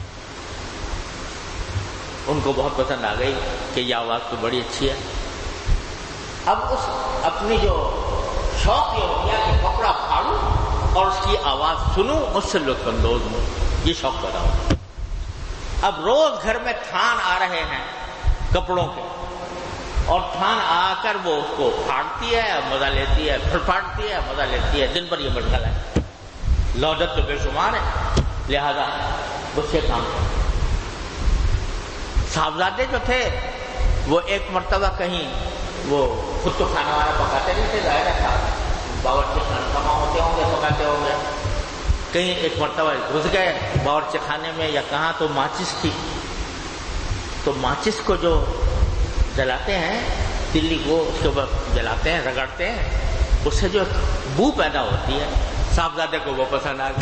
ان کو بہت پسند آ گئی کہ یہ آواز تو بڑی اچھی ہے. اب اس اپنی جو شوق یہ ہو گیا کہ کپڑا پھاڑوں اور اس کی آواز سنوں، اس سے لطف اندوز ہوں، یہ شوق پیدا ہو. اب روز گھر میں تھان آ رہے ہیں کپڑوں کے، اور تھان آ کر وہ اس کو پھاڑتی ہے، مزہ لیتی ہے، پھر پھاڑتی ہے، مزہ لیتی ہے. دن بھر یہ مشغلہ ہے، لوڈت تو بے شمار ہے، لہذا اس سے کام کرتے. صاحبزادے جو تھے وہ ایک مرتبہ کہیں، وہ خود تو کھانا وانا پکاتے نہیں تھے، ظاہر ہے باورچی خانے کما ہوتے ہوں گے، پکاتے ہوں گے. کہیں ایک مرتبہ گھس گئے باورچی خانے میں یا کہاں، تو ماچس تھی. تو ماچس کو جو جلاتے ہیں، تلی کو اس کے اوپر جلاتے ہیں، رگڑتے ہیں، اس سے جو بو پیدا ہوتی ہے، صاحبزادے کو وہ پسند آ گئی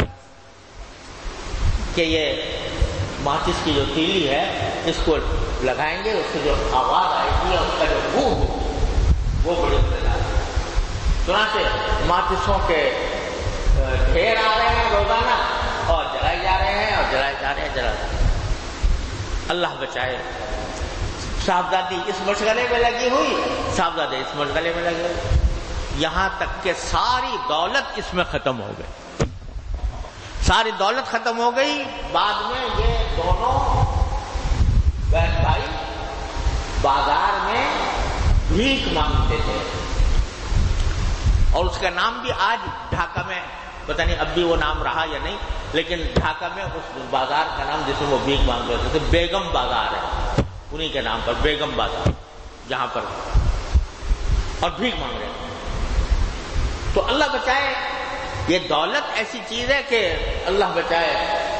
کہ یہ ماچس کی جو تیلی ہے اس کو لگائیں گے، اس سے جو آواز آئے گی، اس کا جو بو وہ بڑی پسند آ گئی. چنانچہ ماچسوں کے ڈھیر آ رہے ہیں روزانہ اور جلائے جا رہے ہیں اور جلائے جا رہے ہیں جلائے. اللہ بچائے، صاحبزادی اس مشغلے میں لگی ہوئی، صاحبزادے اس مشغلے میں لگے ہوئے، یہاں تک کہ ساری دولت اس میں ختم ہو گئی. ساری دولت ختم ہو گئی. بعد میں یہ دونوں بہن بھائی بازار میں بھیک مانگتے تھے، اور اس کا نام بھی آج ڈھاکہ میں پتہ نہیں اب بھی وہ نام رہا یا نہیں، لیکن ڈھاکہ میں اس بازار کا نام جس میں وہ بھیک مانگ رہے تھے بیگم بازار ہے، انہی کے نام پر بیگم بازار، جہاں پر اور بھیک مانگ رہے ہیں۔ تو اللہ بچائے، یہ دولت ایسی چیز ہے کہ اللہ بچائے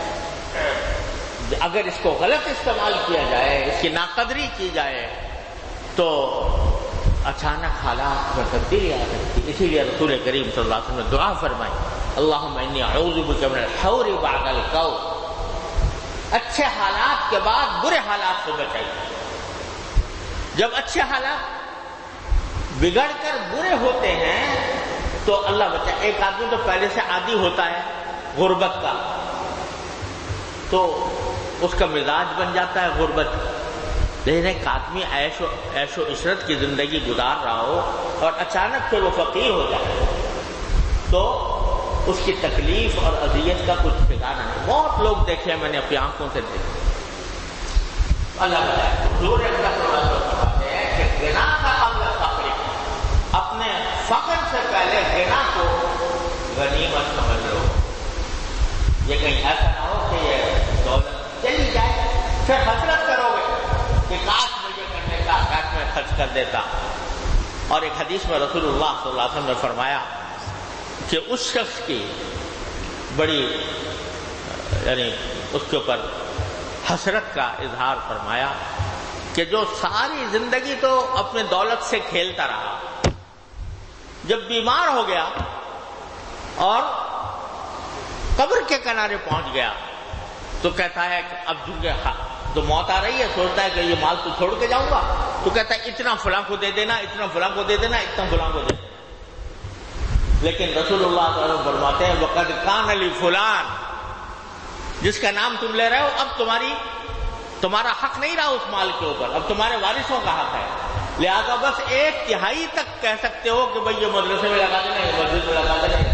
اگر اس کو غلط استعمال کیا جائے، اس کی ناقدری کی جائے تو اچانک حالات میں تبدیلی آ سکتی۔ اسی لیے رسول کریم صلی اللہ علیہ وسلم نے دعا فرمائی، اللہم انی اعوذ بک من الحور بعد القول، اچھے حالات کے بعد برے حالات سے بچائیے۔ جب اچھے حالات بگڑ کر برے ہوتے ہیں تو اللہ بچائے، ایک آدمی تو پہلے سے عادی ہوتا ہے غربت کا، تو اس کا مزاج بن جاتا ہے غربت، لیکن ایک آدمی عیش و عیش و عشرت کی زندگی گزار رہا ہو اور اچانک پھر وہ فقیر ہو جائے تو اس کی تکلیف اور اذیت کا کچھ ٹھکانا نہیں۔ بہت لوگ دیکھے میں نے اپنی آنکھوں سے دیکھے۔ اللہ حضور فرماتے ہیں کہ غنا کا قبل فقر، اپنے فقر سے پہلے غنا کو غنیمت سمجھ لو۔ یہ کہیں ایسا نہ ہو کہ یہ دولت چلی جائے پھر حسرت کرو گے کہ کاش مجھے کرنے کا، کاش میں خرچ کر دیتا۔ اور ایک حدیث میں رسول اللہ صلی اللہ علیہ وسلم نے فرمایا کہ اس شخص کی بڑی یعنی اس کے اوپر حسرت کا اظہار فرمایا کہ جو ساری زندگی تو اپنے دولت سے کھیلتا رہا، جب بیمار ہو گیا اور قبر کے کنارے پہنچ گیا تو کہتا ہے کہ اب چونکہ تو موت آ رہی ہے، سوچتا ہے کہ یہ مال تو چھوڑ کے جاؤں گا، تو کہتا ہے اتنا فلاں کو دے دینا، اتنا فلاں کو دے دینا، اتنا فلاں کو دے دینا۔ لیکن رسول اللہ صلی اللہ علیہ وسلم فرماتے ہیں وقد کان لی فلان، جس کا نام تم لے رہے ہو اب تمہاری تمہارا حق نہیں رہا اس مال کے اوپر، اب تمہارے وارثوں کا حق ہے، لہذا بس ایک تہائی تک کہہ سکتے ہو کہ بھئی یہ مدرسے میں لگا دینا، یہ مسجد میں لگا دینا،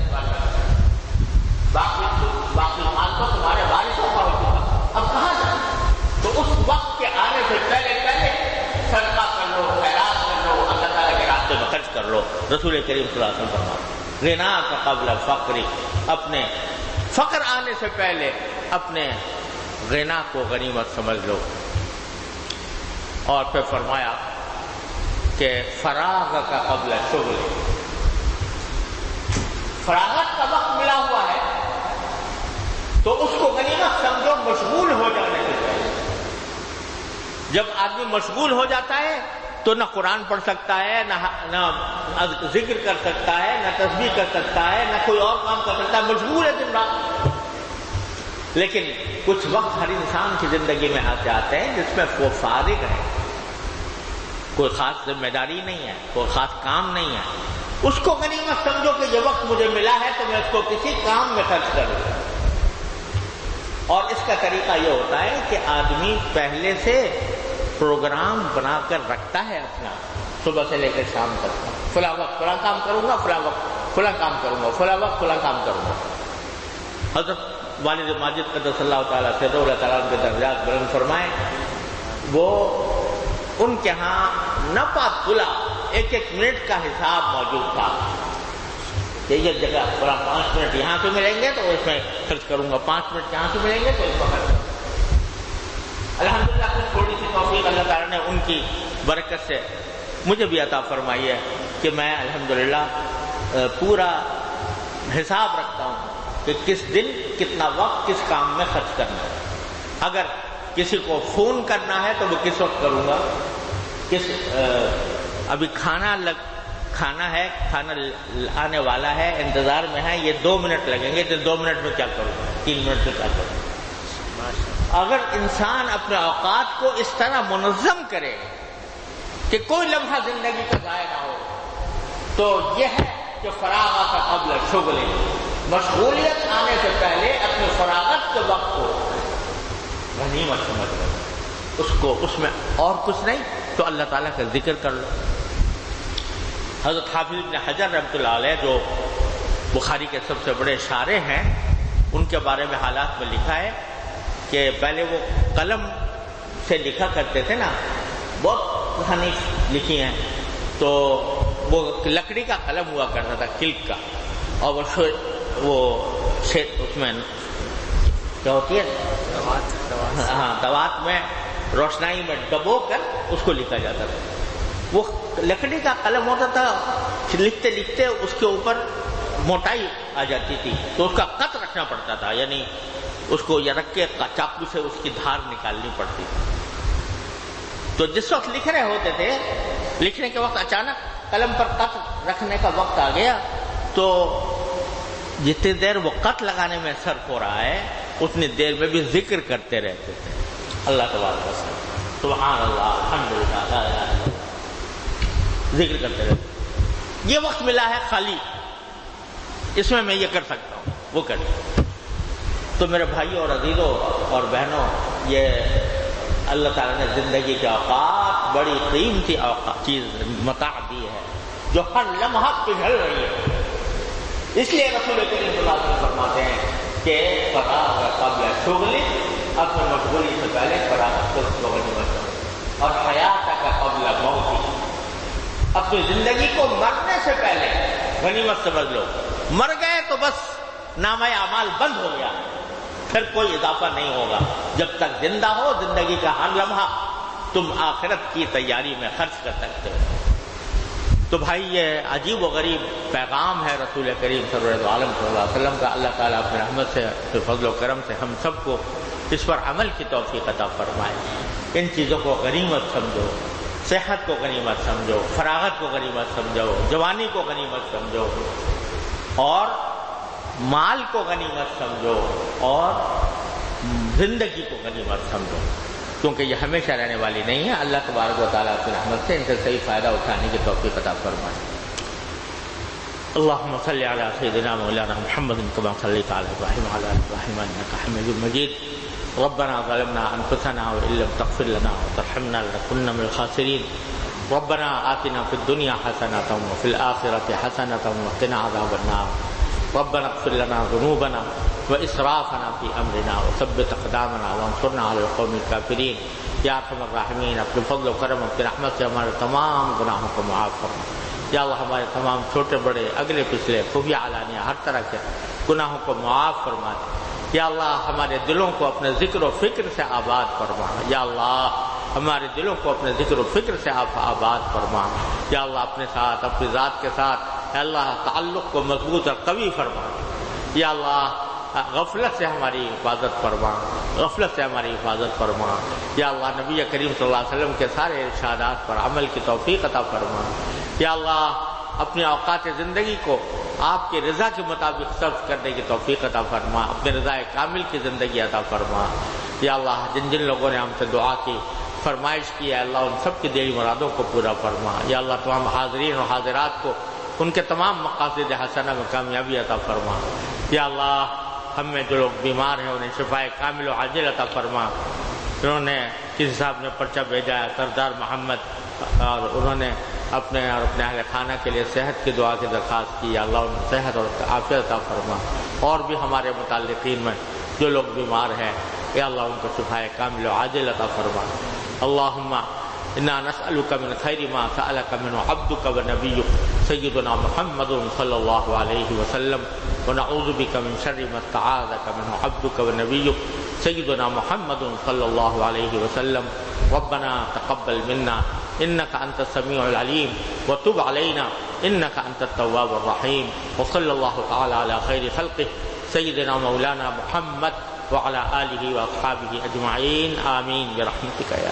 باقی باقی مال تو تمہارے وارثوں کا ہو چکا، اب کہاں جائیں؟ تو اس وقت کے آنے سے پہلے پہلے صدقہ کر لو، خیرات کر لو، اللہ تعالیٰ کے راستے میں خرچ کر لو۔ رسول کریم صلی اللہ علیہ وسلم فرماتے غنا کا قبل فقری، اپنے فقر آنے سے پہلے اپنے غنا کو غنیمت سمجھ لو۔ اور پھر فرمایا کہ فراغ کا قبل شغل، فراغت کا وقت ملا ہوا ہے تو اس کو غنیمت سمجھو، مشغول ہو جانے سے پہلے۔ جب آدمی مشغول ہو جاتا ہے تو نہ قرآن پڑھ سکتا ہے، نہ نہ ذکر کر سکتا ہے، نہ تسبیح کر سکتا ہے، نہ کوئی اور کام کر سکتا ہے، مشغول ہے دن رات۔ لیکن کچھ وقت ہر انسان کی زندگی میں ایسے آتے ہیں جس میں وہ فارغ ہے، کوئی خاص ذمہ داری نہیں ہے، کوئی خاص کام نہیں ہے، اس کو غنیمت سمجھو کہ یہ وقت مجھے ملا ہے تو میں اس کو کسی کام میں خرچ کروں۔ اور اس کا طریقہ یہ ہوتا ہے کہ آدمی پہلے سے پروگرام بنا کر رکھتا ہے اپنا، صبح سے لے کر شام تک، فلاں وقت فلاں کام کروں گا، فلاں وقت فلاں کام کروں گا، فلاں وقت فلاں کام کروں گا۔ حضرت والد ماجد قدس اللہ تعالیٰ سے اللہ تعالیٰ کے درجات بلند فرمائے، وہ ان کے ہاں نپا تلا ایک ایک منٹ کا حساب موجود تھا کہ یہ جگہ پورا پانچ منٹ یہاں سے ملیں گے تو اس میں خرچ کروں گا، پانچ منٹ یہاں سے ملیں گے تو اس میں خرچ کروں گا۔ الحمدللہ کچھ تھوڑی سی توفیق اللہ تعالیٰ نے ان کی برکت سے مجھے بھی عطا فرمائی ہے کہ میں الحمدللہ پورا حساب رکھتا ہوں کہ کس دن کتنا وقت کس کام میں خرچ کرنا ہے۔ اگر کسی کو فون کرنا ہے تو وہ کس وقت کروں گا، کس ابھی کھانا لگ کھانا ہے، کھانا آنے والا ہے، انتظار میں ہے، یہ دو منٹ لگیں گے تو دو منٹ میں کیا کروں گا، تین منٹ میں کیا کروں گا۔ اگر انسان اپنے اوقات کو اس طرح منظم کرے کہ کوئی لمحہ زندگی کا ضائع نہ ہو تو یہ ہے کہ فراغت کا قبل شغل، مشغولیت آنے سے پہلے اپنے فراغت کے وقت کو غنیمت سمجھ لو، اس کو اس میں اور کچھ نہیں تو اللہ تعالیٰ کا ذکر کر لو۔ حضرت حافظ ابن حجر رحمۃ اللہ علیہ جو بخاری کے سب سے بڑے شارح ہیں، ان کے بارے میں حالات میں لکھا ہے کہ پہلے وہ قلم سے لکھا کرتے تھے نا، بہت تصانیف لکھی ہیں تو وہ لکڑی کا قلم ہوا کرتا تھا کلک کا، اور وہ اس میں کیا ہوتی ہے ہاں دوات میں روشنائی میں ڈبو کر اس کو لکھا جاتا تھا. وہ لکڑی کا قلم ہوتا تھا، لکھتے لکھتے اس کے اوپر موٹائی آ جاتی تھی تو اس کا قط رکھنا پڑتا تھا، یعنی اس کو یا رکھ کے چاقو سے اس کی دھار نکالنی پڑتی تھی. تو جس وقت لکھ رہے ہوتے تھے، لکھنے کے وقت اچانک قلم پر قط رکھنے کا وقت آ گیا تو جتنی دیر وہ قط لگانے میں صرف ہو رہا ہے اتنی دیر میں بھی ذکر کرتے رہتے تھے اللہ تبارک و تعالی، سبحان اللہ الحمدللہ لا الہ الا اللہ، ذکر کرتے رہتے. یہ وقت ملا ہے خالی، اس میں میں یہ کر سکتا ہوں، وہ کریں. تو میرے بھائیوں اور عزیزوں اور بہنوں، یہ اللہ تعالیٰ نے زندگی کے اوقات بڑی قیمتی اوقات چیز متاع دی ہے جو ہر لمحہ پگھل رہی ہے. اس لیے رسول کریم صلی اللہ علیہ وسلم فرماتے ہیں کہ فراغ قبل شغل، اپنے مشغولی سے پہلے فراغت کو غنیمت، اور حیات کا قبل موت، اپنی زندگی کو مرنے سے پہلے غنیمت سمجھ لو. مر گئے تو بس نامہ اعمال بند ہو گیا، پھر کوئی اضافہ نہیں ہوگا. جب تک زندہ ہو زندگی کا ہر لمحہ تم آخرت کی تیاری میں خرچ کر سکتے ہو. تو بھائی یہ عجیب و غریب پیغام ہے رسول کریم صلی اللہ علیہ وسلم کا. اللہ تعالیٰ اپنے رحمت سے فضل و کرم سے ہم سب کو اس پر عمل کی توفیق عطا فرمائے. ان چیزوں کو غنیمت سمجھو، صحت کو غنیمت سمجھو، فراغت کو غنیمت سمجھو، جوانی کو غنیمت سمجھو، اور مال کو غنیمت سمجھو، اور زندگی کو غنیمت سمجھو، کیونکہ یہ ہمیشہ رہنے والی نہیں ہے. اللہ تبارک و تعالیٰ کی رحمت سے ان سے صحیح فائدہ اٹھانے کی توفیق عطا فرمائے. اللهم صل على سيدنا مولانا محمد كما صليت على ابراهيم وعلى ال ابراهيم انك حميد مجيد. ربنا ظلمنا انفسنا وان لم تغفر لنا وترحمنا لنكن من الخاسرين. ربنا آتنا في الدنيا حسنة وفي الآخرة حسنة وقنا عذاب النار. ربنا اغفر لنا ذنوبنا وإسرافنا في أمرنا وثبت أقدامنا وانصرنا على القوم الكافرين. یا ارحم الراحمین، اپنے فضل و کرم اپنی رحمت سے ہمارے تمام گناہوں کو معاف فرما. یا اللہ ہمارے تمام چھوٹے بڑے اگلے پچھلے خفیہ علانیہ ہر طرح کے گناہوں کو معاف فرما دے. یا اللہ ہمارے دلوں کو اپنے ذکر و فکر سے آباد فرما. یا اللہ ہمارے دلوں کو اپنے ذکر و فکر سے آپ آباد فرما. یا اللہ اپنے ساتھ اپنی ذات کے ساتھ یا اللہ تعلق کو مضبوط اور قوی فرما. یا اللہ غفلت سے ہماری حفاظت فرما، غفلت سے ہماری حفاظت فرما. یا اللہ نبی کریم صلی اللہ علیہ وسلم کے سارے ارشادات پر عمل کی توفیق عطا فرما. یا اللہ اپنے اوقات زندگی کو آپ کے رضا کے مطابق صرف کرنے کی توفیق عطا فرما، اپنے رضا کامل کی زندگی عطا فرما. یا اللہ جن جن لوگوں نے ہم سے دعا کی فرمائش کی ہے اللہ ان سب کی دلی مرادوں کو پورا فرما. یا اللہ تمام حاضرین اور حاضرات کو ان کے تمام مقاصد حسنہ میں کامیابی عطا فرما. یا اللہ ہم میں جو لوگ بیمار ہیں انہیں شفائے کامل و عاجل عطا فرما. انہوں نے کسی صاحب نے پرچہ بھیجا ہے سردار محمد، اور انہوں نے اپنے اور اپنے اہل خانہ کے لیے صحت کی دعا کی درخواست کی. اللہ ان کو صحت اور عافیت عطا فرما. اور بھی ہمارے متعلقین میں جو لوگ بیمار ہیں یا اللہ ان کو شفائے کامل و عاجل عطا فرما. اللہم انا نسألک من خیر ما سألک منہ عبدک و نبیک سیدنا محمد صلی اللہ علیہ وسلم، ونعوذ بک من شر ما استعاذک منہ عبدک و نبیک سیدنا محمد صلی اللہ علیہ وسلم. ربنا تقبل منا انك انت السميع العليم وتب علينا انك انت التواب الرحيم. وصلى الله تعالى على خير خلقه سيدنا مولانا محمد وعلى آله واصحابه اجمعين. آمين برحمتك يا